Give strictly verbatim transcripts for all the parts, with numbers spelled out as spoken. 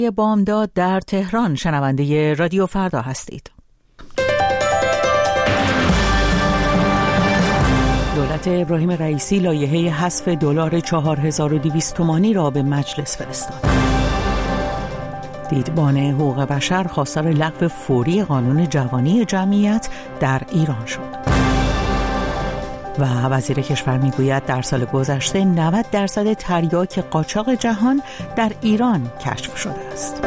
بامداد در تهران شنونده رادیو فردا هستید. دولت ابراهیم رئیسی لایحه حذف دلار چهار هزار و دویست تومانی را به مجلس فرستاد. دیدبان حقوق بشر خواستار لغو فوری قانون جوانی جمعیت در ایران شد. و وزیر کشور میگوید در سال گذشته نود درصد تریاک قاچاق جهان در ایران کشف شده است.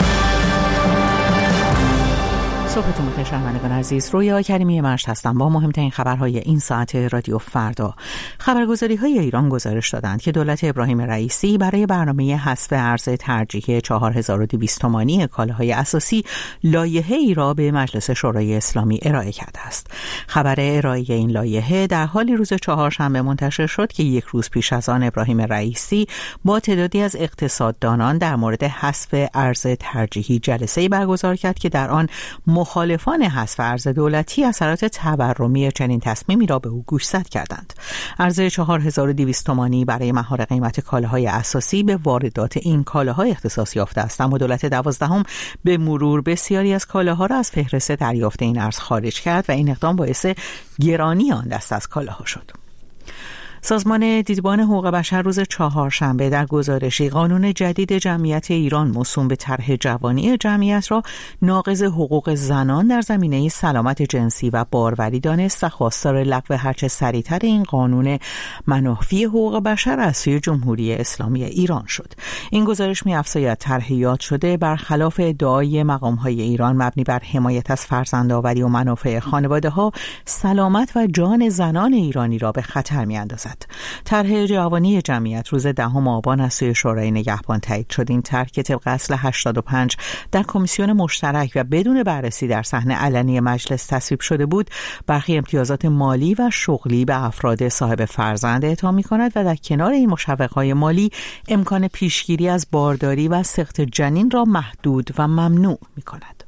صبحتون بخیر شنوندگان عزیز، رویا کریمی مشت هستم با مهمترین خبرهای این ساعت رادیو فردا. خبرگزاری‌های ایران گزارش دادند که دولت ابراهیم رئیسی برای برنامه حذف ارز ترجیحی چهار هزار و دویست تومانی کالاهای اساسی لایحه‌ای را به مجلس شورای اسلامی ارائه کرده است. خبر ارائه این لایحه در حالی روز چهارشنبه منتشر شد که یک روز پیش از آن ابراهیم رئیسی با تعدادی از اقتصاددانان در مورد حذف ارز ترجیحی جلسه‌ای برگزار کرد که در آن مخالفان حذف ارز دولتی اثرات تورمی چنین تصمیمی را به او گوشزد کردند. ارز چهار هزار و دویست تومانی برای مهار قیمت کالاهای اساسی به واردات این کالاها اختصاص یافته است، اما دولت دوازدهم به مرور بسیاری از کالاها را از فهرست دریافت این ارز خارج کرد و این اقدام باعث گرانی آن دست از کالاها شد. سازمان دیدبان حقوق بشر روز چهارشنبه در گزارشی قانون جدید جمعیت ایران موسوم به طرح جوانی جمعیت را ناقض حقوق زنان در زمینه سلامت جنسی و باروری دانست و خواستار لغو هرچه سریعتر این قانون منافی حقوق بشر از سوی جمهوری اسلامی ایران شد. این گزارش می‌افزاید طرح یاد شده برخلاف ادعای مقام‌های ایران مبنی بر حمایت از فرزندآوری و منافع خانواده‌ها، سلامت و جان زنان ایرانی را به خطر می‌اندازد. طرح جوانی جمعیت روز دهم آبان از سوی شورای نگهبان تایید شد. این طرح که طبق اصل هشتاد و پنج در کمیسیون مشترک و بدون بررسی در صحن علنی مجلس تصویب شده بود، برخی امتیازات مالی و شغلی به افراد صاحب فرزند اعطا می‌کند و در کنار این مشوق‌های مالی امکان پیشگیری از بارداری و سقط جنین را محدود و ممنوع می‌کند.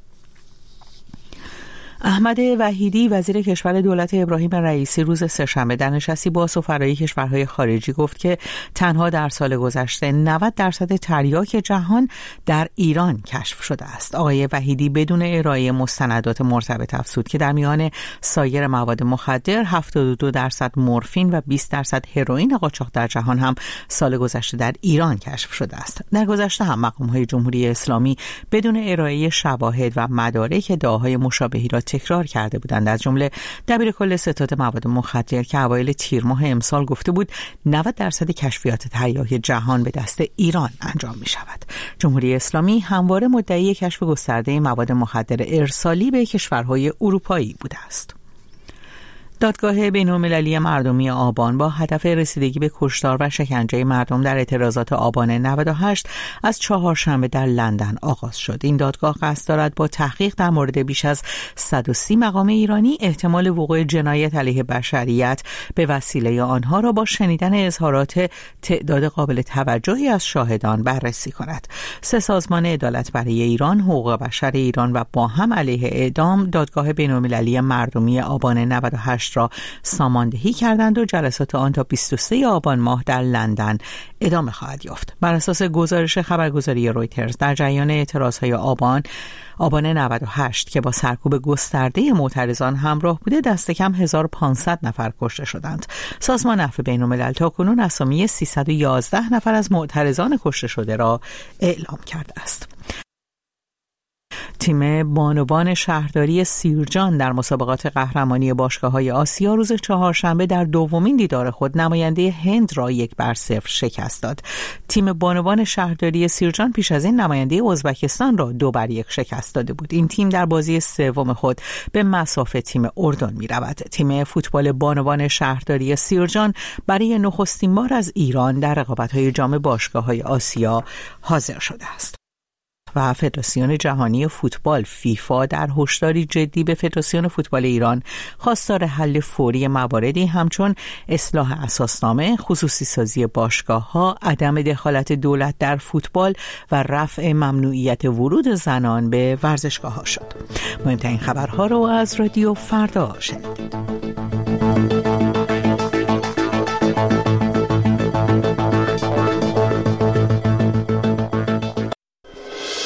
احمد وحیدی وزیر کشور دولت ابراهیم رئیسی روز سه‌شنبه در نشستی با سفرای کشورهای خارجی گفت که تنها در سال گذشته نود درصد تریاک جهان در ایران کشف شده است. آقای وحیدی بدون ارائه مستندات مرتبط افزود که در میان سایر مواد مخدر هفتاد و دو درصد مورفین و بیست درصد هروئین قاچاق در جهان هم سال گذشته در ایران کشف شده است. در گذشته هم مقام‌های جمهوری اسلامی بدون ارائه شواهد و مدارک ادعاهای مشابهی را تکرار کرده بودند. از جمله دبیر کل ستاد مواد مخدر که اوایل تیر ماه امسال گفته بود نود درصد کشفیات تریاک جهان به دست ایران انجام می شود. جمهوری اسلامی همواره مدعی کشف گسترده مواد مخدر ارسالی به کشورهای اروپایی بوده است. دادگاه بین‌المللی مردمی آبان با هدف رسیدگی به کشتار و شکنجه مردم در اعتراضات آبان نود و هشت از چهارشنبه در لندن آغاز شد. این دادگاه قصد دارد با تحقیق در مورد بیش از صد و سی مقام ایرانی احتمال وقوع جنایت علیه بشریت به وسیله آنها را با شنیدن اظهارات تعداد قابل توجهی از شاهدان بررسی کند. سه سازمان عدالت برای ایران، حقوق بشر ایران و با هم علیه اعدام دادگاه بین‌المللی مردمی آبان نود و هشت را ساماندهی کردند و جلسات آن تا بیست و سوم آبان ماه در لندن ادامه خواهد یافت. بر اساس گزارش خبرگزاری رویترز در جریان اعتراضهای آبان آبان نود و هشت که با سرکوب گسترده معترضان همراه بوده دست کم هزار و پانصد نفر کشته شدند. سازمان عفو بین‌الملل تاکنون اسامی سیصد و یازده نفر از معترضان کشته شده را اعلام کرده است. تیم بانوان شهرداری سیرجان در مسابقات قهرمانی باشگاه‌های آسیا روز چهارشنبه در دومین دیدار خود نماینده هند را یک بر صفر شکست داد. تیم بانوان شهرداری سیرجان پیش از این نماینده ازبکستان را دو بر یک شکست داده بود. این تیم در بازی سوم خود به مصاف تیم اردن می‌رود. تیم فوتبال بانوان شهرداری سیرجان برای نخستین بار از ایران در رقابت‌های جام باشگاه‌های آسیا حاضر شده است. و فدراسیون جهانی فوتبال فیفا در هشداری جدی به فدراسیون فوتبال ایران خواستار حل فوری مواردی همچون اصلاح اساسنامه، خصوصی سازی باشگاه‌ها، عدم دخالت دولت در فوتبال و رفع ممنوعیت ورود زنان به ورزشگاه‌ها شد. مهمترین خبرها رو از رادیو فردا شنیدید.